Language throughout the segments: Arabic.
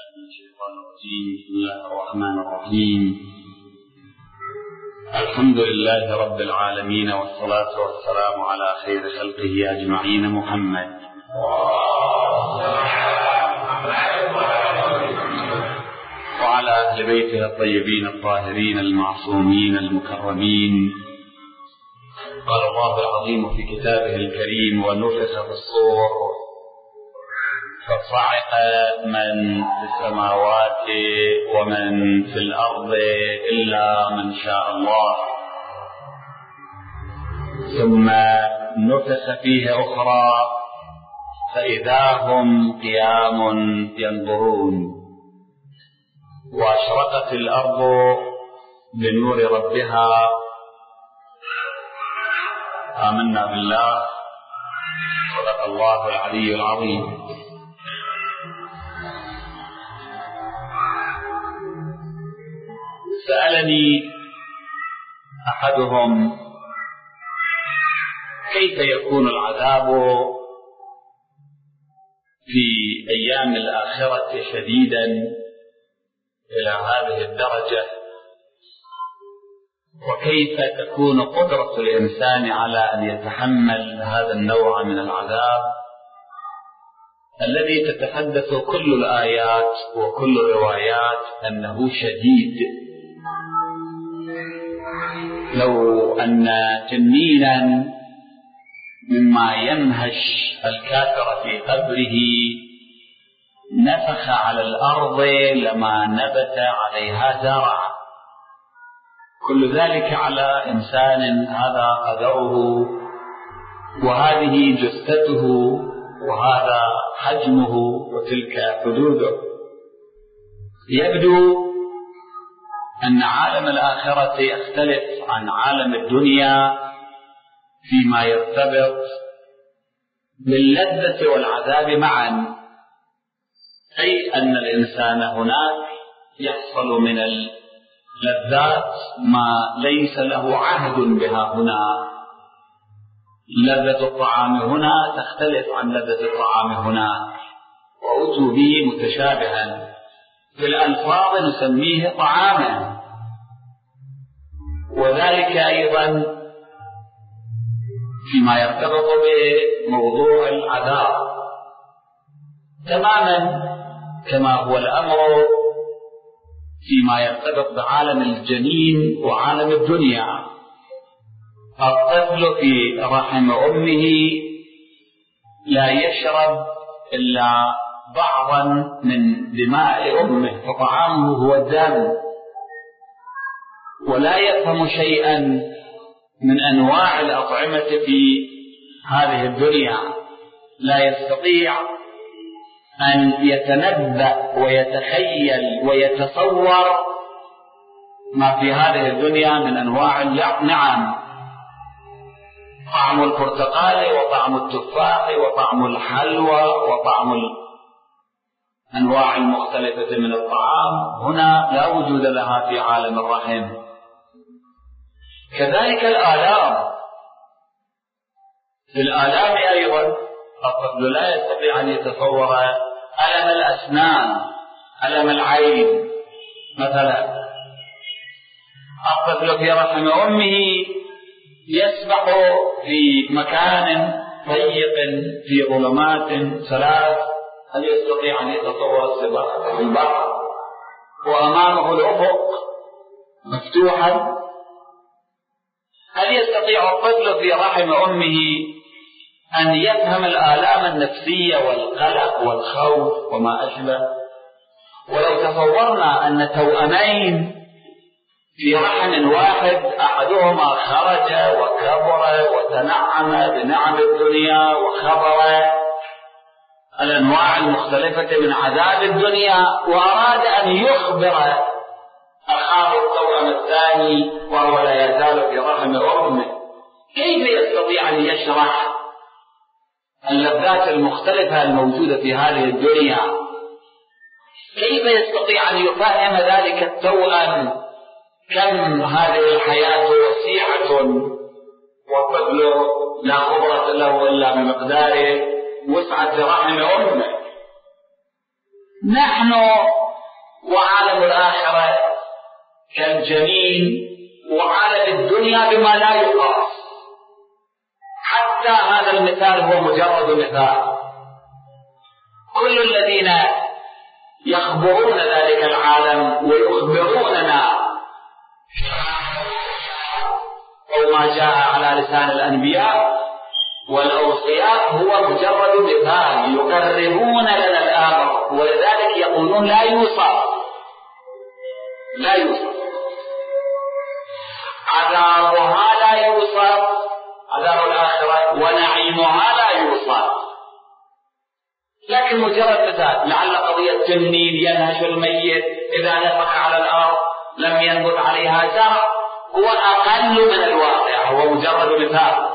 الشيطان الرجيم. بسم الله الرحمن الرحيم. الحمد لله رب العالمين، والصلاة والسلام على خير خلقه أجمعين محمد وعلى أهل بيته الطيبين الطاهرين المعصومين المكرمين. قال الله العظيم في كتابه الكريم: ونفخ في الصور فصعق من في السماوات ومن في الأرض إلا من شاء الله، ثم نفخ فيه أخرى فإذا هم قيام ينظرون، وأشرقت الأرض بنور ربها. آمنا بالله. صدق الله العلي العظيم. سألني أحدهم: كيف يكون العذاب في أيام الآخرة شديدا إلى هذه الدرجة، وكيف تكون قدرة الإنسان على أن يتحمل هذا النوع من العذاب الذي تتحدث كل الآيات وكل الروايات أنه شديد. لو أن تنينا مما ينهش الكافر في قبره نفخ على الأرض لما نبت عليها زرع. كل ذلك على إنسان هذا قدره، وهذه جثته، وهذا حجمه، وتلك حدوده. يبدو أن عالم الآخرة يختلف عن عالم الدنيا فيما يرتبط باللذة والعذاب معا، أي أن الإنسان هناك يحصل من اللذات ما ليس له عهد بها هنا. لذة الطعام هنا تختلف عن لذة الطعام هناك، وأتوا به متشابها. في الألفاظ نسميه طعاما، وذلك أيضا فيما يرتبط بموضوع العذاب تماما كما هو الأمر فيما يرتبط بعالم الجنين وعالم الدنيا. الطفل في رحم أمه لا يشرب إلا بعضا من دماء أمه، فطعامه هو الدم، ولا يفهم شيئا من أنواع الأطعمة في هذه الدنيا. لا يستطيع أن يتنبأ ويتخيل ويتصور ما في هذه الدنيا من أنواع النعم: طعم البرتقال، وطعم التفاح، وطعم الحلوى، وطعم الأنواع المختلفة من الطعام. هنا لا وجود لها في عالم الرحم. كذلك الآلام. في الآلام أيضا الطفل لا يستطيع أن يتصور ألم الأسنان، ألم العين مثلا. الطفل في رحم أمه يسبح في مكان ضيق في ظلمات ثلاث. هل يستطيع أن يتصور السباحة في البحر وأمامه الأفق مفتوحا؟ هل يستطيع الطفل في رحم أمه أن يفهم الآلام النفسية والقلق والخوف وما أشبه؟ ولو تصورنا أن توأمين في رحم واحد أحدهما خرج وكبر وتنعم بنعم الدنيا وخبر الأنواع المختلفة من عذاب الدنيا، وأراد أن يخبر أخاه التوأم الثاني وهو لا يزال في رحم أمه، كيف يستطيع أن يشرح اللذات المختلفة الموجودة في هذه الدنيا؟ كيف يستطيع أن يفهم ذلك التوأم كم هذه الحياة وسيعة، والطفل لا خبرة له إلا بمقدار وسعة رحم أمه؟ نحن وعالم الآخرة كالجنين، وعالم الدنيا بما لا يقاس. حتى هذا المثال هو مجرد مثال. كل الذين يخبرون ذلك العالم ويخبروننا أو ما جاء على لسان الأنبياء والأوصياء هو مجرد مثال، يقربون لنا الأمر، ولذلك يقولون لا يوصف، لا يوصف. عذابها لا يوصف، عذاب الآخرة، ونعيمها لا يوصف، لكن مجرد مثال. لعل قضية تنين ينهش الميت إذا نفخ على الأرض لم ينبت عليها زرع هو أقل من الواقع، هو مجرد مثال.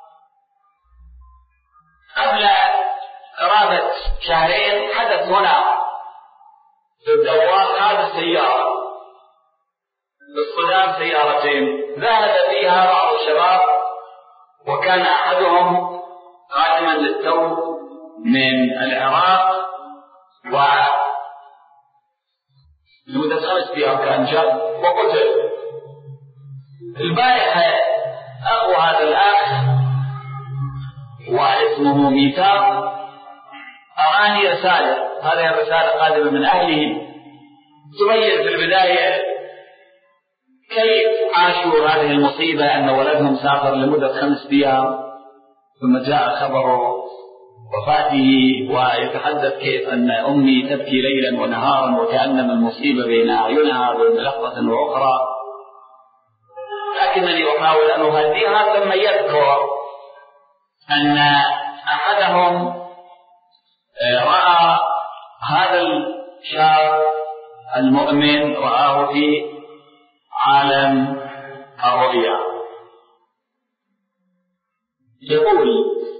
قبل قرابة شهرين حدث هنا في الدوار هذه السيارة باصطدام سيارتين ذهب فيها بعض الشباب، وكان أحدهم قادما للتو من العراق، ولمدة 5 أيام كان جاء وقتل. البارحة أخو هذا الأخ واسمه ميثاق أراني رسالة، هذه الرسالة قادمة من أهله تبين في البداية كيف عاشوا هذه المصيبة، أن ولدهم سافر لمدة 5 أيام ثم جاء خبر وفاته، ويتحدث كيف أن أمي تبكي ليلا ونهارا وكأنما المصيبة بين أعينها بين لحظة وأخرى. لكنني أحاول أن أهديها، ثم يذكر أن أحدهم رأى هذا الشاب المؤمن رآه في عالم الرؤيا. يقول: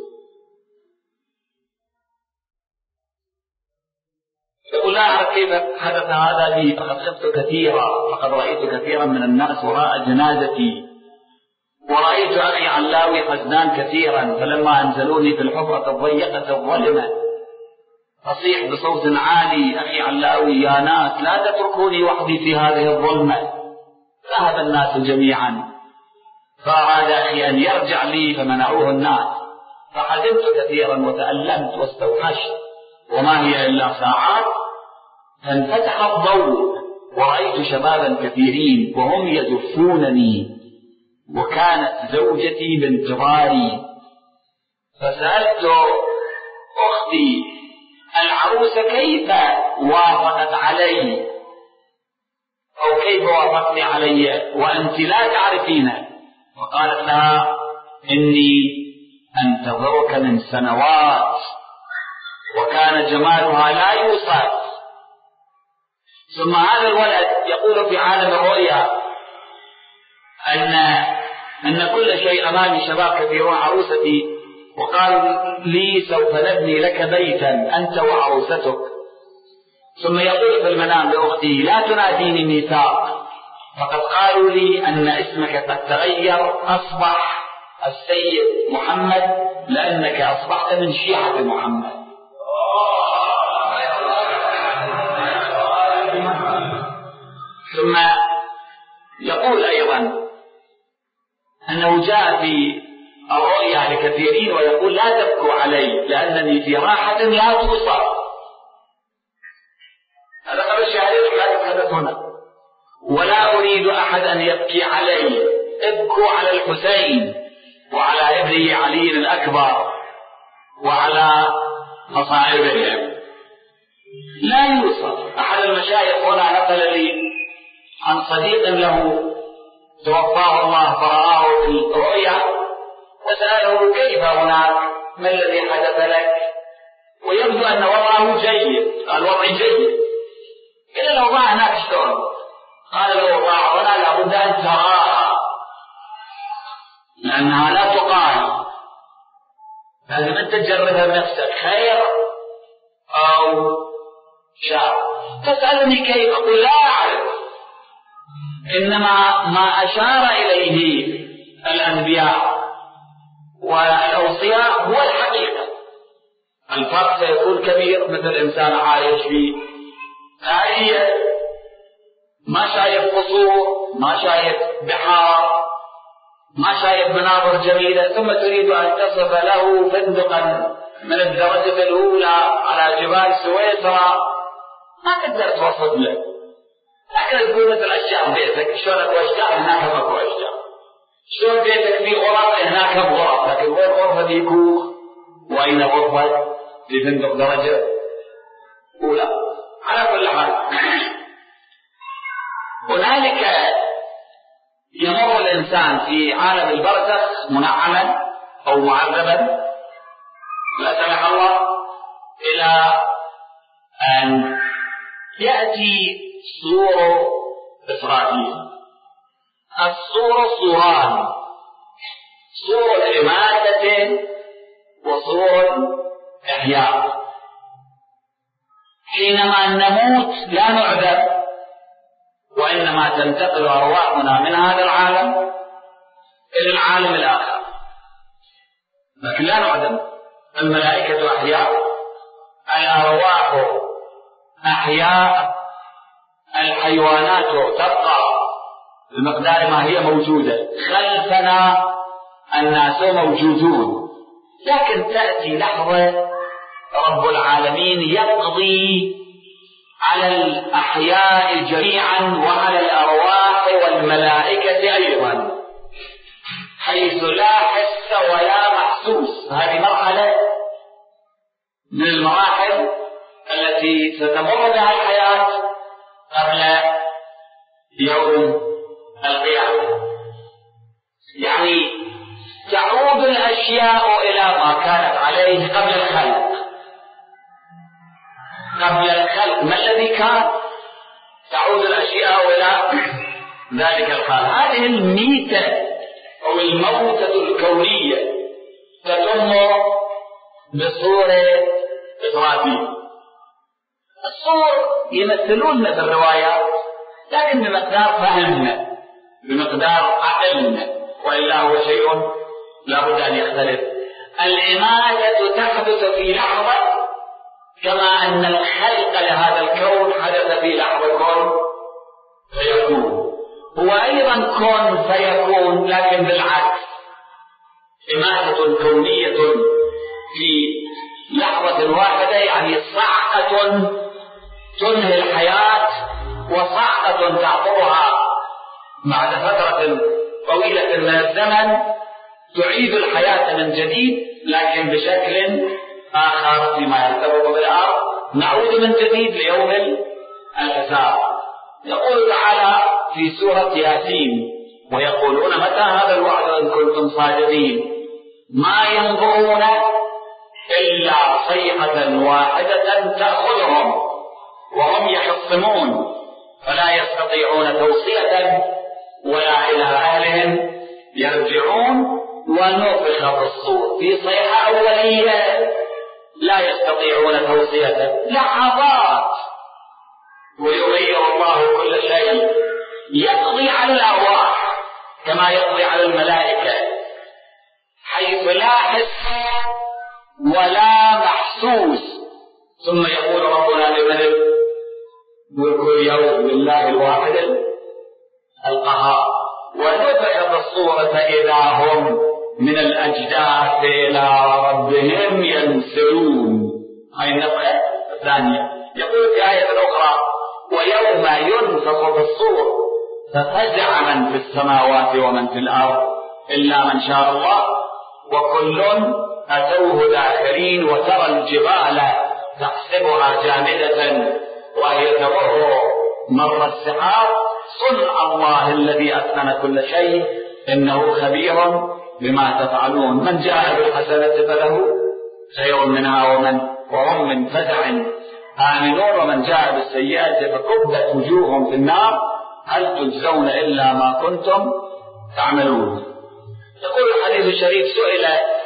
لا أعرف كيف حدث هذا لي، فقد خفت كثيرا، فقد رأيت كثيرا من الناس وراء جنازتي، ورأيت أخي علاوي حزنان كثيرا، فلما أنزلوني في الحفرة الضيقة الظلمة أصيح بصوت عالي: أخي علاوي يا ناس لا تتركوني وحدي في هذه الظلمة. ذهب الناس جميعا، فأراد أخي أن يرجع لي فمنعوه الناس، فحزنت كثيرا وتألمت واستوحشت، وما هي إلا ساعات فانفتح الضوء ورأيت شبابا كثيرين وهم يزفونني، وكانت زوجتي بانتظاري، فسألت أختي العروسة كيف وافقت علي أو كيف وافقتني علي وأنت لا تعرفينه؟ وقالت لها: إني أنتظرك من سنوات، وكان جمالها لا يوصف. ثم هذا الولد يقول في عالم الرؤيا أن كل شيء أمامي، شباب كثيرون، عروستي، وقالوا لي سوف نبني لك بيتا أنت وعروستك. ثم يقول في المنام لأختي: لا تناديني ميثاق، فقد قالوا لي أن اسمك قد تغير، أصبح السيد محمد لأنك أصبحت من شيعة محمد. ثم يقول أيضا أنه جاء في الرؤيا لكثيرين ويقول: لا تبكوا علي لأنني في راحة لا توصف. هذا قبل شهرين لا يتحدث هنا. ولا أريد أحد أن يبكي علي، ابكوا على الحسين وعلى ابنه علي الأكبر وعلى مصائبهم. لا يوصف. أحد المشايخ هنا نقل لي عن صديق له توفاه الله فرآه في الرؤيا، وسأله: كيف هناك؟ ما الذي حدث لك؟ ويبدو أن وضعه جيد. قال: وضعي جيد. إلا لو ضاع هناك شلون؟ قال: لو ضاع هنا لابد أن تراها، لأنها لا تقال، لازم أنت تجربها بنفسك، خير أو شر. تسألني كيف؟ أقول: لا أعرف، إنما ما أشار إليه الأنبياء والأوصياء هو الحقيقة. الفرق سيكون كبير، مثل إنسان عايش في هي ما شايف قصور، ما شايف بحار، ما شايف مناظر جميلة، ثم تريد أن تصف له فندقا من الدرجة الأولى على جبال سويسرا، ما تقدر توصف له. لكن تقول مثل أشجار بيتك، شلون أكو أشجار هناك أكو أشجار، شلون بيتك في غرف هناك غرف، لكن وين غرفة في كوخ وأين غرفة في فندق درجة أولى. على كل حال هنالك يمر الإنسان في عالم البرزخ منعما أو معذبا لا سمح الله، إلى أن يأتي صور إسرائيل. الصور صوران: صور إماتة وصور إحياء. حينما نموت لا نعذب، وإنما تنتقل أرواحنا من هذا العالم إلى العالم الآخر، لكن لا نعذب. الملائكة أحياء، الأرواح أحياء، الحيوانات تبقى بمقدار ما هي موجودة، خلفنا الناس موجودون، لكن تأتي لحظة رب العالمين يقضي على الأحياء جميعا وعلى الأرواح والملائكة أيضا، حيث لا حس ولا محسوس. هذه مرحلة من المراحل التي ستمر بها الحياة قبل يوم القيامة. يعني تعود الأشياء إلى ما كانت عليه قبل الخلق. قبل الخلق ما الذي كان؟ تعود الأشياء إلى ذلك الحال. هذه الميتة أو الموتة الكونية تتم بصورة إسرائيل. الصور يمثلون في الروايات، لكن بمقدار فهمنا، بمقدار عقلنا، وإلا هو شيء لا بد أن يختلف. الإماتة تحدث في لحظة، كما أن الخلق لهذا الكون حدث في لحظة كون فيكون. هو أيضا كون فيكون، لكن بالعكس، إماتة كونية في لحظة واحدة، يعني صعقة تنهي الحياة وصعقة تعقبها بعد فترة طويلة من الزمن تعيد الحياة من جديد، لكن بشكل آخر فيما يرتبط بالأرض. نعود من جديد ليوم الحساب. يقول تعالى في سورة ياسين: ويقولون متى هذا الوعد إن كنتم صادقين ما ينظرون إلا صيحة واحدة تأخذهم وهم يخصمون فلا يستطيعون توصية ولا إلى أهلهم يرجعون. ونفخ في الصور في صيحة أولية لا يستطيعون توصية، لحظات، ويغير الله كل شيء، يقضي على الأرواح كما يقضي على الملائكة، حيث لا حس ولا محسوس. ثم يقول ربنا لمن كل يوم لله الواحد القهار. ونفخ في الصور فإذا هم من الأجداث إلى ربهم ينسلون. هاي النفخة الثانية. يقول في آية أخرى: ويوم ينفخ في الصور ففزع من في السماوات ومن في الأرض إلا من شاء الله وكل أتوه داخرين. وترى الجبال تحسبها جامدة وهي تمر مر السحاب صنع الله الذي أتقن كل شيء إنه خبير بما تفعلون. من جاء بالحسنة فله خير منها وهم من فزع آمنون، ومن جاء بالسيئة فكبت وجوههم في النار هل تجزون إلا ما كنتم تعملون. يقول الحديث الشريف: سئل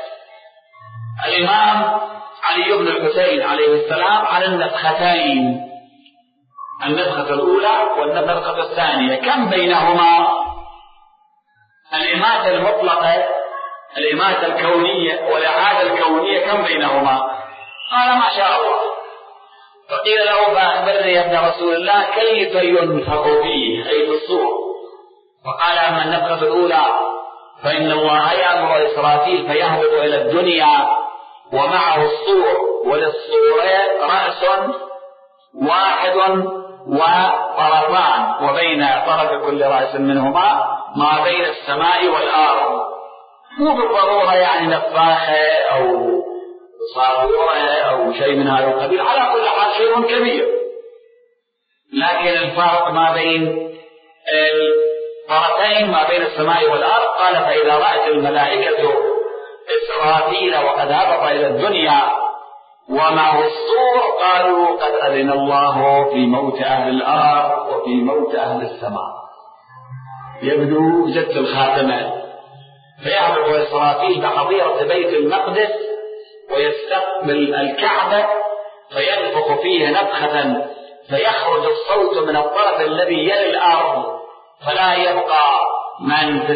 الإمام علي بن الحسين عليه السلام عن النفختين، النفخة الأولى والنفخة الثانية، كم بينهما؟ الإماتة المطلقة، الإماتة الكونية والإعادة الكونية، كم بينهما؟ قال: ما شاء الله. فقيل له فأخبرني يا ابن رسول الله كيف ينفخ فيه أي في الصور؟ فقال أما النفخة الأولى فإن الله يأمر إسرافيل فيهبط إلى الدنيا ومعه الصور، وللصور رأس واحد وطرفان، وبين طرف كل رأس منهما ما بين السماء والأرض. مو بالضرورة يعني نفاخة أو صاروخة أو شيء من هذا القبيل، على كل حال شيء كبير. لكن الفرق ما بين الطرفين ما بين السماء والأرض. قال فإذا رأت الملائكة إسرافيل وقد هبط إلى الدنيا ومعه الصور قالوا قد أذن الله في موت أهل الأرض وفي موت أهل السماء. يبدو جت الخاتمة. فيهبط إسرافيل بحظيرة بيت المقدس ويستقبل الكعبة فينفخ فيه نفخة فيخرج الصوت من الطرف الذي يلي الأرض فلا يبقى في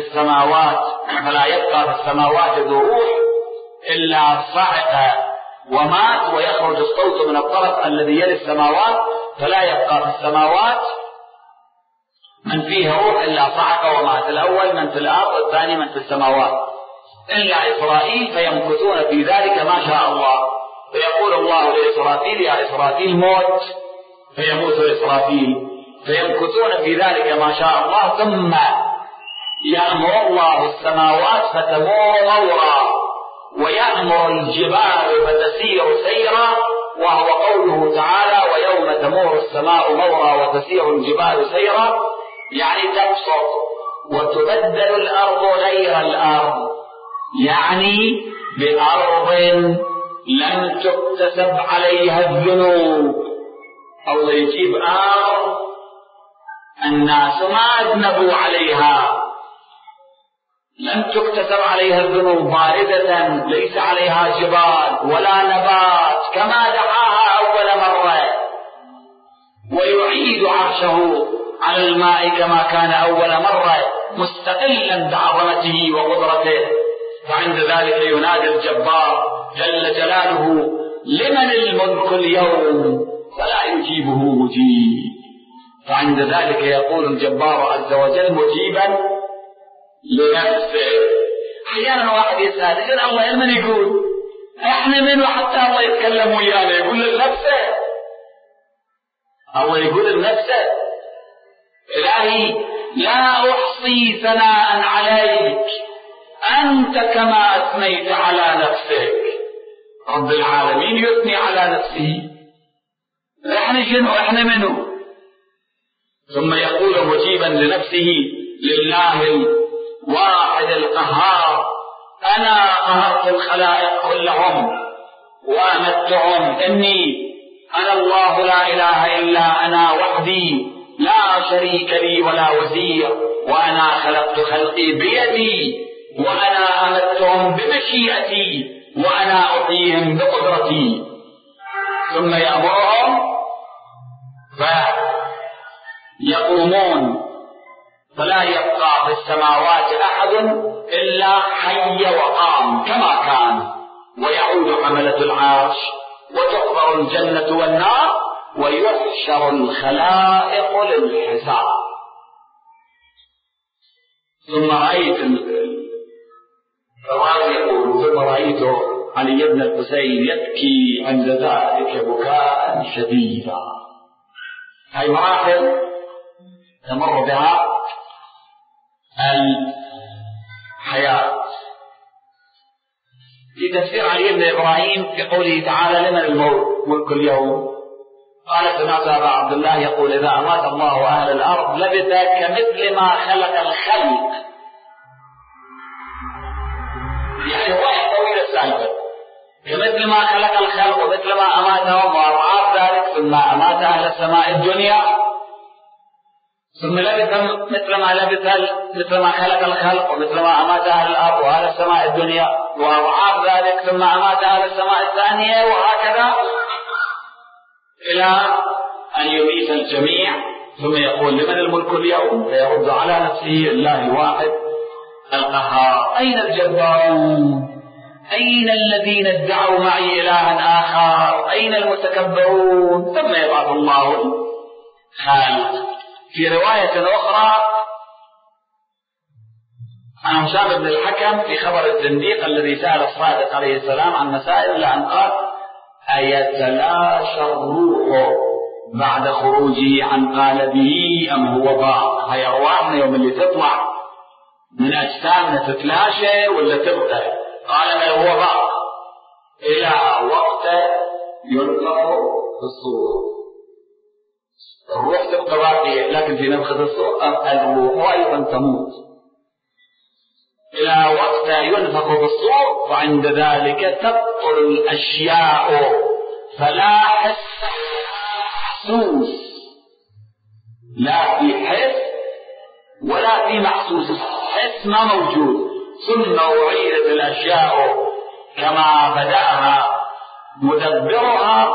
السماوات ذو روح إلا صعق ومات، ويخرج الصوت من الطرف الذي يلي السماوات فلا يبقى في السماوات من فيه روح إلا صعق ومات. الأول من في الأرض والثاني من في السماوات إلا إسرائيل، فيمكثون في ذلك ما شاء الله. فيقول الله لإسرافيل يا إسرافيل موت، فيموت إسرافيل، فيمكثون في ذلك ما شاء الله. ثم يأمر الله السماوات فتمور مورا ويأمر الجبال فتسير سيرا، وهو قوله تعالى ويوم تمور السماء مورا وتسير الجبال سيرا، يعني تبسط وتبدل الأرض غير الأرض، يعني بأرض لم تكتسب عليها الذنوب. الله يجيب أرض الناس ما أذنبوا عليها، لم تكتسب عليها الذنوب، باردة ليس عليها جبال ولا نبات كما دعاها أول مرة، ويعيد عرشه على الماء كما كان أول مرة مستقلا بعظمته وقدرته. فعند ذلك ينادي الجبار جل جلاله لمن الملك اليوم فلا يجيبه مجيب. فعند ذلك يقول الجبار عز وجل مجيبا لنفسه. أحيانا واحد يسأل إذن الله من يقول احنا من حتى الله يتكلم ويانا يقول لنفسه، الله يقول لنفسه إلهي لا أحصي ثناء عليك أنت كما أثنيت على نفسك. رب العالمين يثني على نفسه، احنا شنو احنا منه؟ ثم يقول مجيبا لنفسه لله الواحد القهار أنا قهرت الخلائق كلهم وأمتهم إني أنا الله لا إله إلا أنا وحدي لا شريك لي ولا وزير، وأنا خلقت خلقي بيدي وأنا أمتهم بمشيئتي وأنا أحييهم بقدرتي. ثم يأمرهم فيقومون فلا يبقى في السماوات أحد إلا حي وقام كما كان، ويعود حملة العرش وتحضر الجنة والنار ويحشر الخلائق للحساب. ثم رأيت الراوي يقول ثم رأيت علي بن الحسين يبكي عند ذلك بكاء شديدا. هاي مراحل تمر بها الحياة. في تفسير علي بن إبراهيم في قوله تعالى لمن الملك ملك اليوم، قال سمعت أبا عبد الله يقول إذا أمات الله أهل الأرض لبث كمثل ما خلق الخلق، يعني واحد طويل السالفة، كمثل ما خلق الخلق ومثل ما أماتهم وأضعاف ذلك، ثم أمات أهل السماء الدنيا ثم لبث مثل ما خلق الخلق ومثل ما أمات أهل الأرض وأهل السماء الدنيا وأضعاف ذلك، ثم أمات أهل السماء الثانية، وهكذا إلى أن يميت الجميع. ثم يقول لمن الملك اليوم، فيرد على نفسه الله الواحد القهار. أين الجبارون؟ أين الذين ادعوا معي إلها آخر؟ أين المتكبرون؟ ثم يبعث الله الخالق. في رواية أخرى عن هشام بن الحكم في خبر الزنديق الذي سأل الصادق عليه السلام عن مسائل إلا أن قال: أيتلاشى الروح بعد خروجه عن قالبه أم هو باق؟ هي أرواحنا يوم اللي تطلع من أجسامنا تتلاشى ولا تبقى؟ قال: بل هو باق إلى وقت ينفخ في الصور. الروح تبقى باقية، لكن في نفخة الصور الروح أيضا تموت إلى وقت ينفخ في الصور، وعند ذلك تبطل الأشياء فلا حس محسوس، لا في حس ولا في محسوس. حس ما موجود. ثم أعيدت الأشياء كما بدأها مدبرها،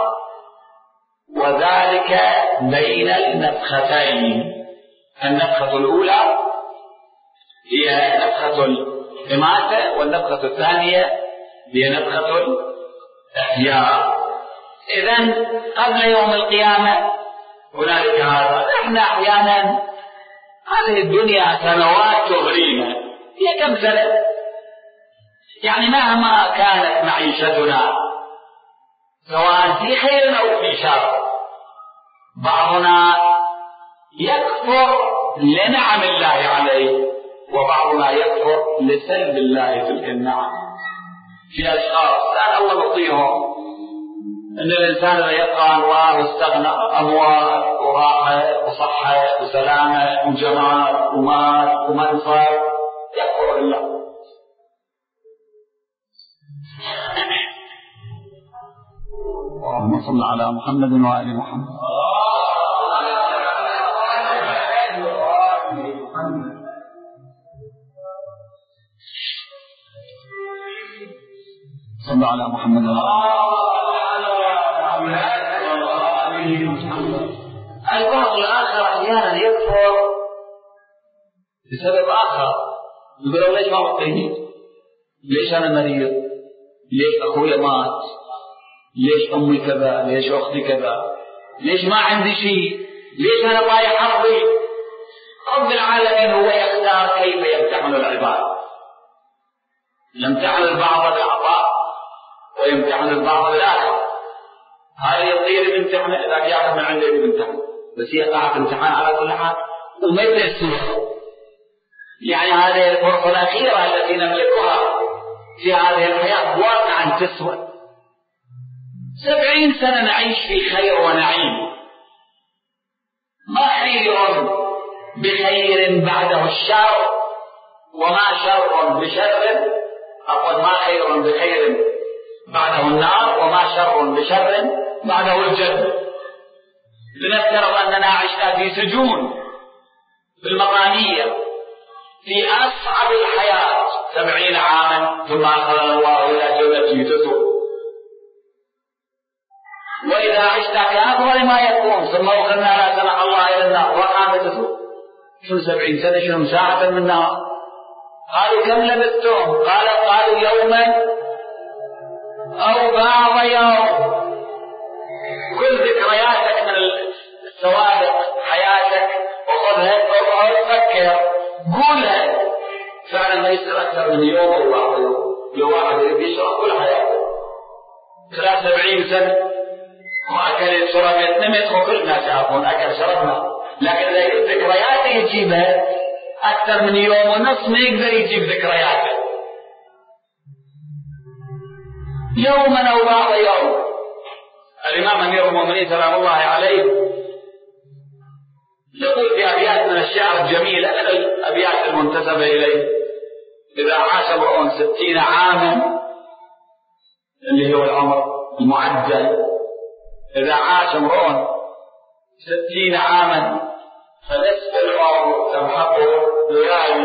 وذلك بين النفختين. النفخة الأولى هي نفخة الإماتة، والنفخة الثانية هي نفخة الإحياء. إذن قبل يوم القيامة هنالك هذا. نحن أحيانا هذه الدنيا سنوات تغرينا. هي كم سنة؟ يعني مهما كانت معيشتنا سواء في خير أو في شر، بعضنا يكفر لنعم الله عليه، وبعضنا يكفر لسلب الله تلك النعم. في أشخاص لا الله يعطيهم أن الإنسان إذا يبقى أنوار واستغنى أموال وراحة وصحة وسلامة وجمال ومال ومنصب، يكفر بالله. اللهم صل على محمد وآل محمد. صل على محمد البعض الآخر أحيانا يكفر بسبب آخر. يقول: ليش ما أعطيني؟ ليش أنا مريض؟ ليش أخوي مات؟ ليش أمي كذا؟ ليش أختي كذا؟ ليش ما عندي شيء؟ ليش أنا ضايع حظي؟ رب العالمين هو يختار كيف يمتحن العباد. يمتحن البعض بالعطاء ويمتحن البعض بالآخر. هذا يطير بامتحان، ذاك ياخذ من عنده بامتحان، بس هي قاعدة امتحان على كل حال. ومتى يصير؟ يعني هذه الفرصة الأخيرة التي نملكها في هذه الحياة واقعا تسوى 70 سنة نعيش في خير ونعيم. ما خير بخير بعده الشر، وما شر بشر، أقول ما خير بخير بعده النار، وما شر بشر بعده الجنة. لنفترض أننا عشنا في سجون في المقامية في أصعب الحياة 70 عاما، ثم أخذنا الله إلى جنته تسوء. وإذا عشنا في أفضل ما يكون ثم أخذنا لا سمح الله إلى النار وقامت تسوء، شنو 70 سنة؟ شنو ساعة من النار؟ قالوا: كم لبثتم؟ قالوا: يوما أو بعض يوم. كل ذكرياتك من السوابق حياتك وخذها وفكر قولها. فعلا ما يصير أكثر من يوم أو بعض يوم. لو واحد يشرب كل حياته خلال 70 سنة وأكل شربت نمت، وكل الناس يعرفون أكل شربنا، لكن إذا ذكرياته يجيبها أكثر من يوم ونصف ما يقدر يجيب ذكرياته. يوما أو بعض يوم. الإمام أمير المؤمنين سلام الله عليه يقول في أبيات من الشعر الجميلة، من الأبيات المنتسبة إليه: إذا عاش امرؤ 60 عاما، اللي هو العمر المعدل، إذا عاش امرؤ 60 عاما فنصف العمر تمحقه ليالي،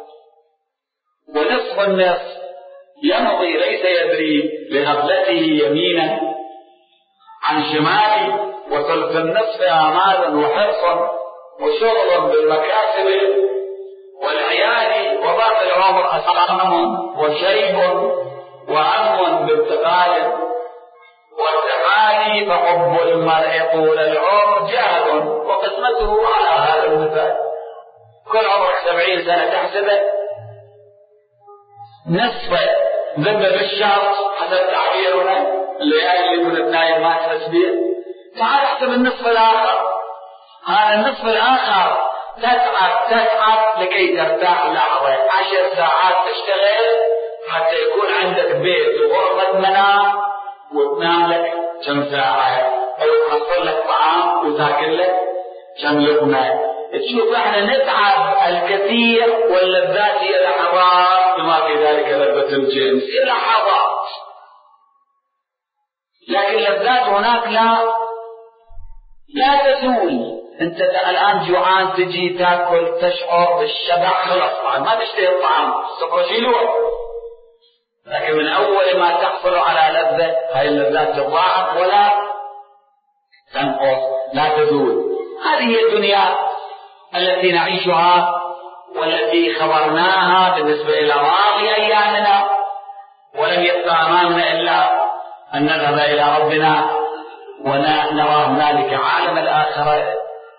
ونصف النصف يمضي ليس يدري لغفلته يمينا عن شماله، وثلث النصف آمال وحرص وشغل بالمكاسب والعيال، وباقي العمر أسقام وشيب وهم بالتغالب، والتعالي فحب المرء طول العمر جهل وقسمته على هذا المثال. كل عمرك 70 سنة تحسبه نصف ذنب بالشهر حسب تعبيرنا الليالي اللي كنت نايم ما تحس به. تعال احسب النصف الآخر. هذا النصف الآخر تتعب لكي ترتاح لحظة، 10 ساعات تشتغل حتى يكون عندك بيت وغرفة منام وتنام لك كم ساعة، أو تحصل لك طعام وتاكل لك كم لقمة. تشوف احنا نتعب الكثير واللذات هي لحظات، بما في ذلك لذة الجنس هي لحظات، لكن اللذات هناك لا تزول. انت الان جوعان تجي تاكل تشعر بالشبع خلاص ما تشتهي الطعام سوف شيلوه، لكن من اول ما تحصل على لذة هاي اللذات تضاعف ولا تنقص لا تزول. هذه هي الدنيا التي نعيشها والتي خبرناها بالنسبة إلى ماضي أيامنا، ولم يبقى أمامنا إلا أن نذهب إلى ربنا ونرى هنالك عالم الآخرة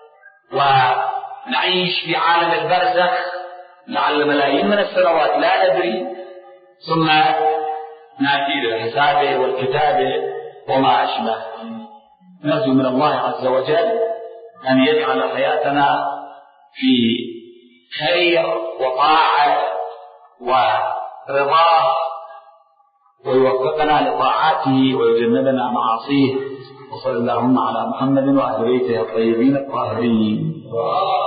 ونعيش في عالم البرزخ لعل ملايين من السنوات لا ندري، ثم نأتي للحساب والكتاب وما أشبه. نرجو من الله عز وجل أن يجعل حياتنا في خير وطاعة ورضاه، ويوفقنا لطاعاته ويجنبنا معاصيه. وصلى اللهم على محمد وأهل بيته الطيبين الطاهرين.